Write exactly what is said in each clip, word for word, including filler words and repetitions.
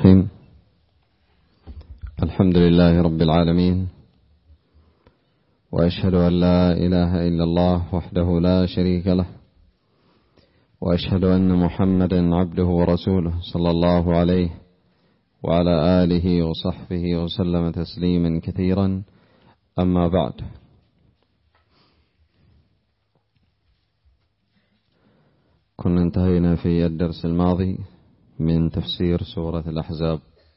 الرحيم. الحمد لله رب العالمين، وأشهد أن لا إله إلا الله وحده لا شريك له، وأشهد أن محمدا عبده ورسوله صلى الله عليه وعلى آله وصحبه وسلم تسليما كثيرا. أما بعد، كنا انتهينا في الدرس الماضي من تفسير سورة الأحزاب.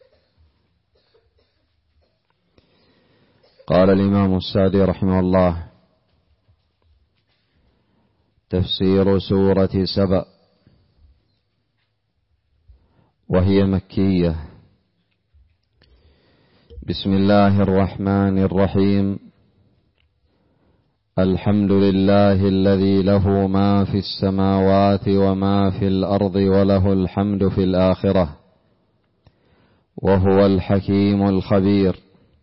قال الإمام السعدي رحمه الله: تفسير سورة سبأ، وهي مكية. بسم الله الرحمن الرحيم. الحمد لله الذي له ما في السماوات وما في الأرض وله الحمد في الآخرة، وهو الحكيم الخبير.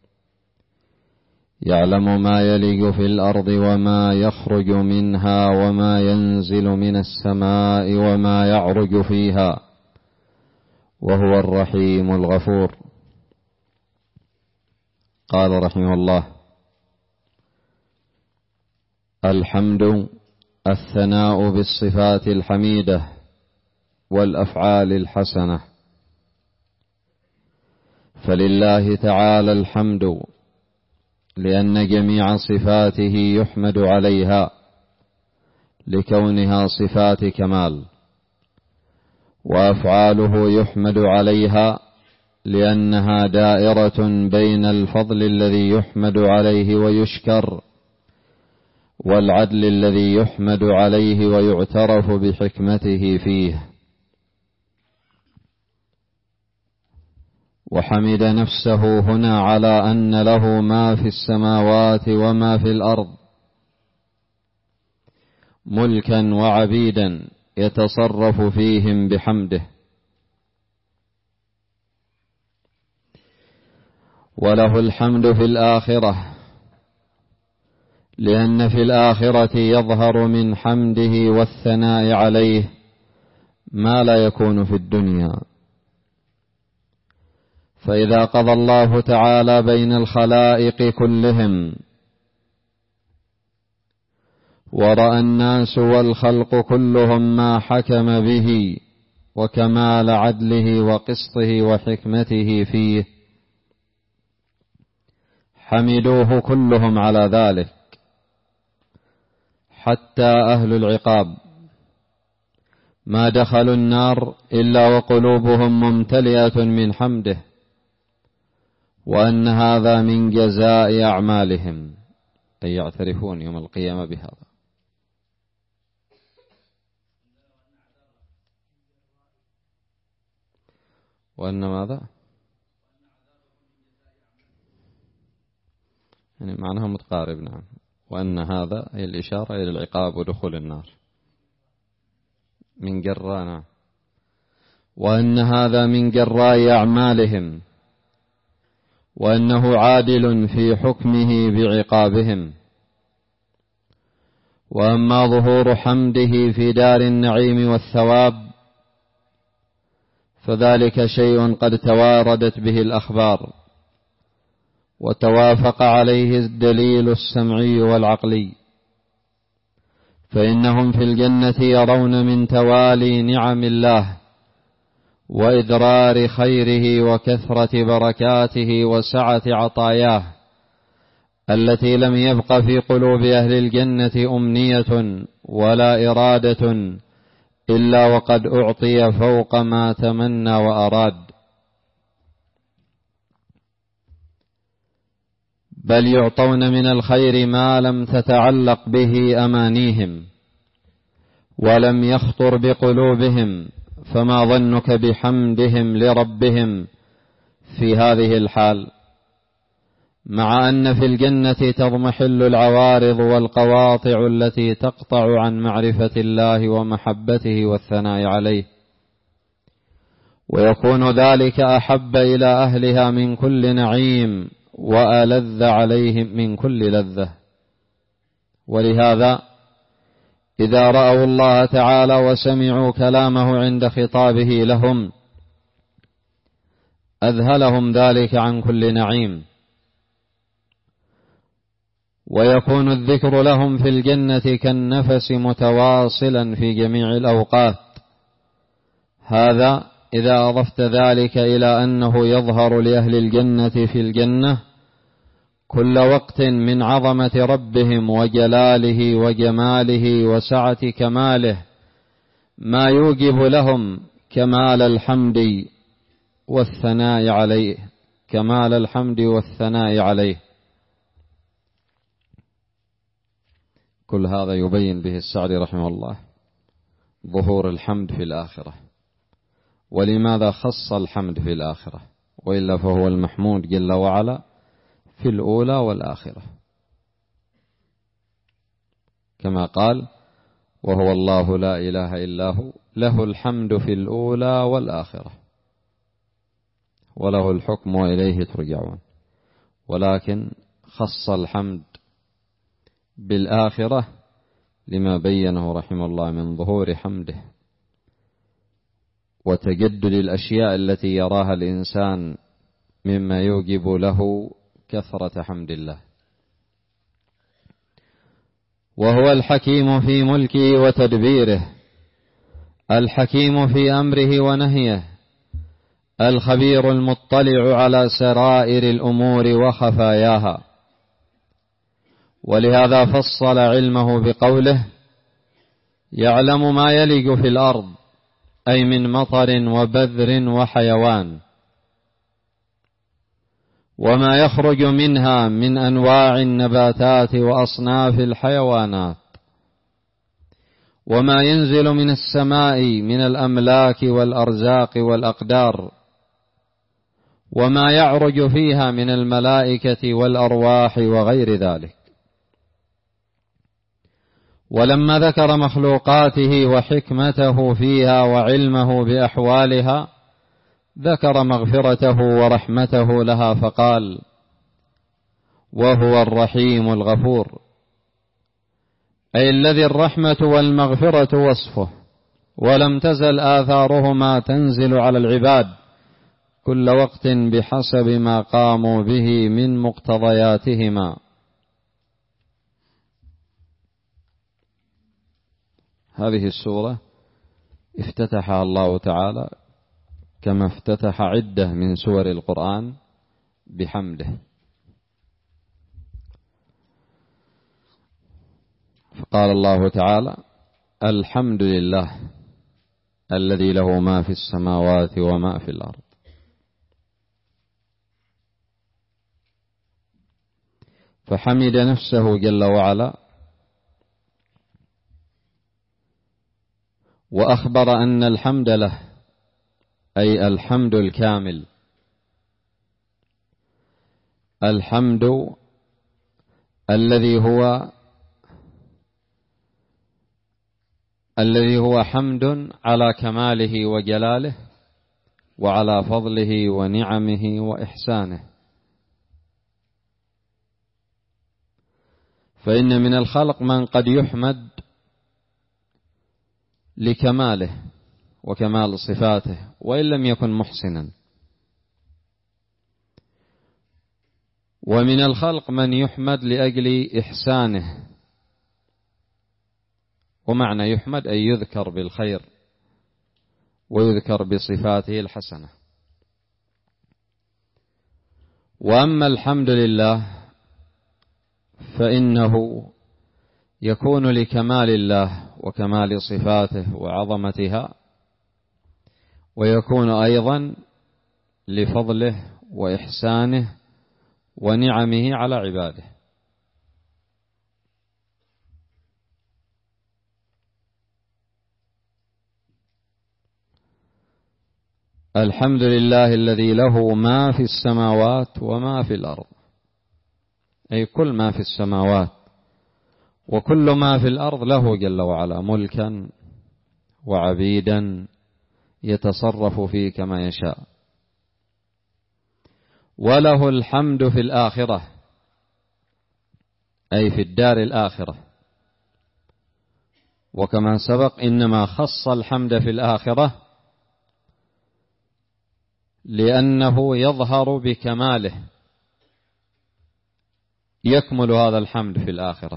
يعلم ما يلج في الأرض وما يخرج منها وما ينزل من السماء وما يعرج فيها، وهو الرحيم الغفور. قال رحمه الله: الحمد الثناء بالصفات الحميدة والأفعال الحسنة، فلله تعالى الحمد لأن جميع صفاته يحمد عليها لكونها صفات كمال، وأفعاله يحمد عليها لأنها دائرة بين الفضل الذي يحمد عليه ويشكر والعدل الذي يحمد عليه ويعترف بحكمته فيه. وحمد نفسه هنا على أن له ما في السماوات وما في الأرض ملكا وعبيدا يتصرف فيهم بحمده. وله الحمد في الآخرة لأن في الآخرة يظهر من حمده والثناء عليه ما لا يكون في الدنيا. فإذا قضى الله تعالى بين الخلائق كلهم ورأى الناس والخلق كلهم ما حكم به وكمال عدله وقسطه وحكمته فيه، حمدوه كلهم على ذلك، حتى أهل العقاب ما دخلوا النار إلا وقلوبهم ممتلئة من حمده، وأن هذا من جزاء أعمالهم، أي يعترفون يوم القيامة بهذا. وأن ماذا؟ يعني معناها متقارب. نعم. وأن هذا هي الإشارة إلى العقاب ودخول النار من جراء. نعم. وأن هذا من جراء أعمالهم، وأنه عادل في حكمه بعقابهم. وأما ظهور حمده في دار النعيم والثواب فذلك شيء قد تواردت به الأخبار وتوافق عليه الدليل السمعي والعقلي. فإنهم في الجنة يرون من توالي نعم الله وإدرار خيره وكثرة بركاته وسعة عطاياه التي لم يبق في قلوب أهل الجنة أمنية ولا إرادة إلا وقد أعطي فوق ما تمنى وأراد، بل يعطون من الخير ما لم تتعلق به أمانيهم ولم يخطر بقلوبهم. فما ظنك بحمدهم لربهم في هذه الحال، مع أن في الجنة تضمحل العوارض والقواطع التي تقطع عن معرفة الله ومحبته والثناء عليه، ويكون ذلك أحب إلى أهلها من كل نعيم وألذ عليهم من كل لذة. ولهذا إذا رأوا الله تعالى وسمعوا كلامه عند خطابه لهم أذهلهم ذلك عن كل نعيم، ويكون الذكر لهم في الجنة كالنفس متواصلا في جميع الأوقات. هذا إذا أضفت ذلك إلى أنه يظهر لأهل الجنة في الجنة كل وقت من عظمة ربهم وجلاله وجماله وسعة كماله ما يوجب لهم كمال الحمد والثناء عليه، كمال الحمد والثناء عليه. كل هذا يبين به السعدي رحمه الله ظهور الحمد في الآخرة، ولماذا خص الحمد في الآخرة، وإلا فهو المحمود جل وعلا في الأولى والآخرة، كما قال: وهو الله لا إله إلا هو له الحمد في الأولى والآخرة وله الحكم وإليه ترجعون. ولكن خص الحمد بالآخرة لما بينه رحمه الله من ظهور حمده وتجدد الأشياء التي يراها الإنسان مما يوجب له كثرة حمد الله. وهو الحكيم في ملكه وتدبيره، الحكيم في أمره ونهيه، الخبير المطلع على سرائر الأمور وخفاياها. ولهذا فصل علمه بقوله: يعلم ما يلج في الأرض، أي من مطر وبذر وحيوان، وما يخرج منها من أنواع النباتات وأصناف الحيوانات، وما ينزل من السماء من الأملاك والأرزاق والأقدار، وما يعرج فيها من الملائكة والأرواح وغير ذلك. ولما ذكر مخلوقاته وحكمته فيها وعلمه بأحوالها ذكر مغفرته ورحمته لها فقال: وهو الرحيم الغفور، أي الذي الرحمة والمغفرة وصفه، ولم تزل آثارهما تنزل على العباد كل وقت بحسب ما قاموا به من مقتضياتهما. هذه السورة افتتحها الله تعالى كما افتتح عدة من سور القرآن بحمده، فقال الله تعالى: الحمد لله الذي له ما في السماوات وما في الأرض. فحمد نفسه جل وعلا، وأخبر أن الحمد له، أي الحمد الكامل، الحمد الذي هو الذي هو حمد على كماله وجلاله وعلى فضله ونعمه وإحسانه. فإن من الخلق من قد يحمد لكماله وكمال صفاته وإن لم يكن محسنا، ومن الخلق من يحمد لأجل إحسانه، ومعنى يحمد أي يذكر بالخير ويذكر بصفاته الحسنة. وأما الحمد لله فإنه يكون لكمال الله وكمال صفاته وعظمتها، ويكون أيضا لفضله وإحسانه ونعمه على عباده. الحمد لله الذي له ما في السماوات وما في الأرض، أي كل ما في السماوات وكل ما في الأرض له جل وعلا ملكا وعبيدا يتصرف فيه كما يشاء. وله الحمد في الآخرة، أي في الدار الآخرة. وكما سبق إنما خص الحمد في الآخرة لأنه يظهر بكماله، يكمل هذا الحمد في الآخرة،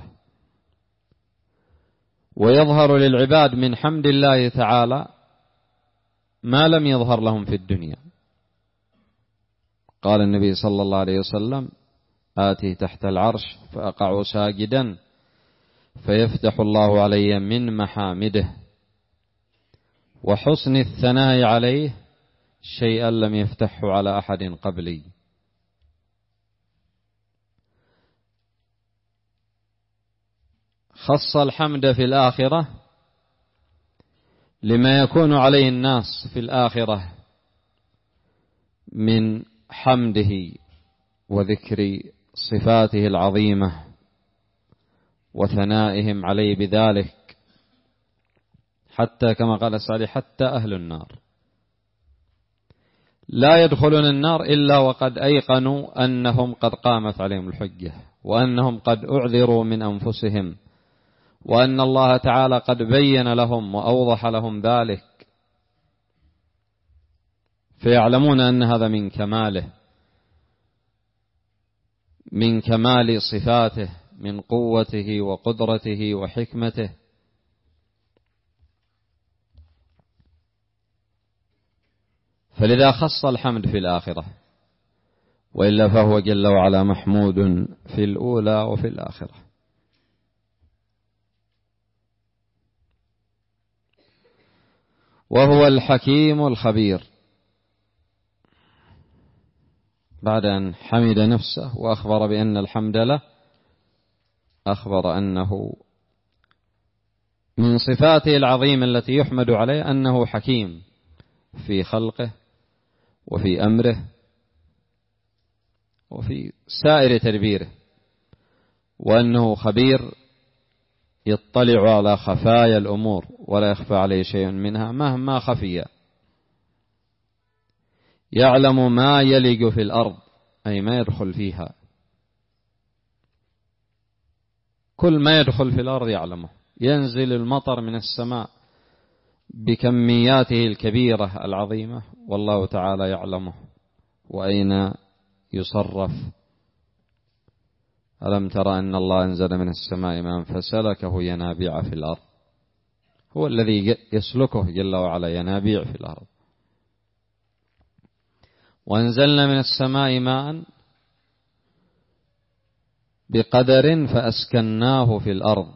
ويظهر للعباد من حمد الله تعالى ما لم يظهر لهم في الدنيا. قال النبي صلى الله عليه وسلم: آتي تحت العرش فأقع ساجدا فيفتح الله علي من محامده وحسن الثناء عليه شيئا لم يفتحه على أحد قبلي. خص الحمد في الآخرة لما يكون عليه الناس في الآخرة من حمده وذكر صفاته العظيمة وثنائهم عليه بذلك، حتى كما قال السعدي: حتى أهل النار لا يدخلون النار إلا وقد أيقنوا أنهم قد قامت عليهم الحجة، وأنهم قد أعذروا من أنفسهم، وأن الله تعالى قد بين لهم وأوضح لهم ذلك، فيعلمون أن هذا من كماله، من كمال صفاته، من قوته وقدرته وحكمته. فلذا خص الحمد في الآخرة، وإلا فهو جل وعلا محمود في الأولى وفي الآخرة. وهو الحكيم الخبير. بعد أن حمد نفسه وأخبر بأن الحمد له، أخبر أنه من صفاته العظيمة التي يحمد عليه أنه حكيم في خلقه وفي أمره وفي سائر تدبيره، وأنه خبير يطلع على خفايا الأمور ولا يخفى عليه شيء منها مهما خفي، يعلم ما يلج في الأرض أي ما يدخل فيها، كل ما يدخل في الأرض يعلمه. ينزل المطر من السماء بكمياته الكبيرة العظيمة والله تعالى يعلمه وأين يصرف. ألم ترى أن الله أنزل من السماء ماء فسلكه ينابيع في الأرض، هو الذي يسلكه جل وعلا ينابيع في الأرض. وأنزلنا من السماء ماء بقدر فأسكناه في الأرض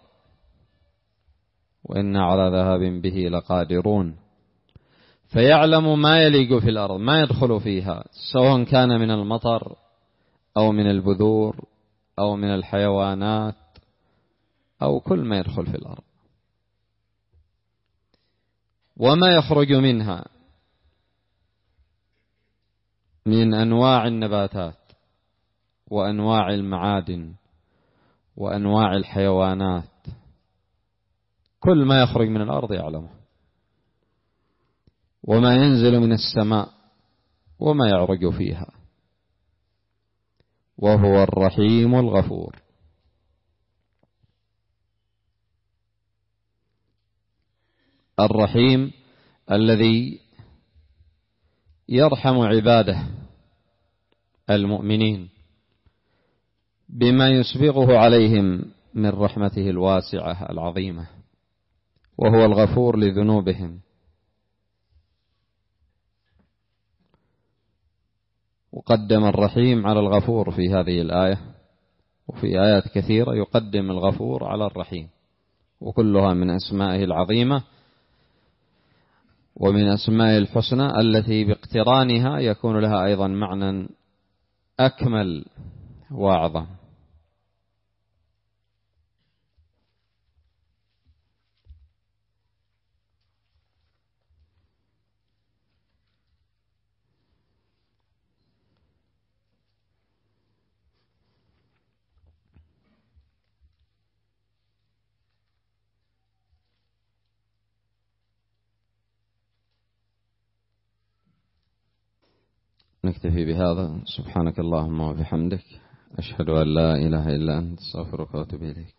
وإنا على ذهاب به لقادرون. فيعلم ما يليق في الأرض، ما يدخل فيها، سواء كان من المطر أو من البذور أو من الحيوانات أو كل ما يدخل في الأرض، وما يخرج منها من أنواع النباتات وأنواع المعادن وأنواع الحيوانات، كل ما يخرج من الأرض يعلمه، وما ينزل من السماء وما يعرج فيها. وهو الرحيم الغفور. الرحيم الذي يرحم عباده المؤمنين بما يسبغه عليهم من رحمته الواسعة العظيمة، وهو الغفور لذنوبهم. وقدم الرحيم على الغفور في هذه الآية، وفي آيات كثيرة يقدم الغفور على الرحيم، وكلها من أسمائه العظيمة ومن أسمائه الحسنى التي باقترانها يكون لها أيضا معنى أكمل وأعظم. نكتفي بهذا. سبحانك اللهم وبحمدك، أشهد أن لا إله إلا أنت، أستغفرك وأتوب إليك.